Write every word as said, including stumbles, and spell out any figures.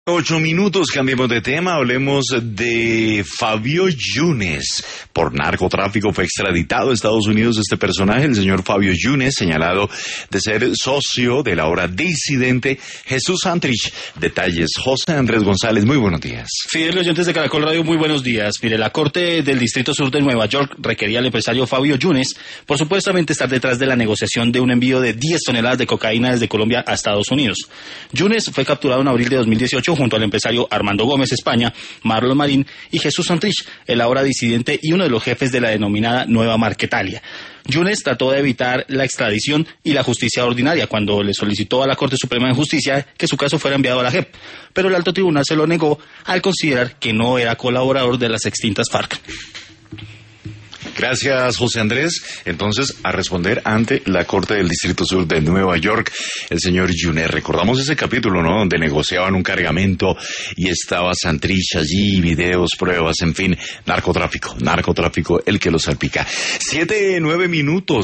Ocho minutos, cambiemos de tema, hablemos de Fabio Yunes. Por narcotráfico fue extraditado a Estados Unidos este personaje, el señor Fabio Yunes, señalado de ser socio del ahora disidente Jesús Santrich. Detalles, José Andrés González, muy buenos días. Fidel, oyentes de Caracol Radio, muy buenos días. Mire, la Corte del Distrito Sur de Nueva York requería al empresario Fabio Yunes por supuestamente estar detrás de la negociación de un envío de diez toneladas de cocaína desde Colombia a Estados Unidos. Yunes fue capturado en abril de dos mil dieciocho junto al empresario Armando Gómez España, Marlon Marín y Jesús Santrich, el ahora disidente y uno de los jefes de la denominada Nueva Marquetalia. Yunes trató de evitar la extradición y la justicia ordinaria cuando le solicitó a la Corte Suprema de Justicia que su caso fuera enviado a la J E P, pero el alto tribunal se lo negó al considerar que no era colaborador de las extintas FARC. Gracias, José Andrés. Entonces, a responder ante la Corte del Distrito Sur de Nueva York, el señor Yunes. Recordamos ese capítulo, ¿no?, donde negociaban un cargamento y estaba Santrich allí, videos, pruebas, en fin, narcotráfico, narcotráfico, el que lo salpica. Siete, nueve minutos.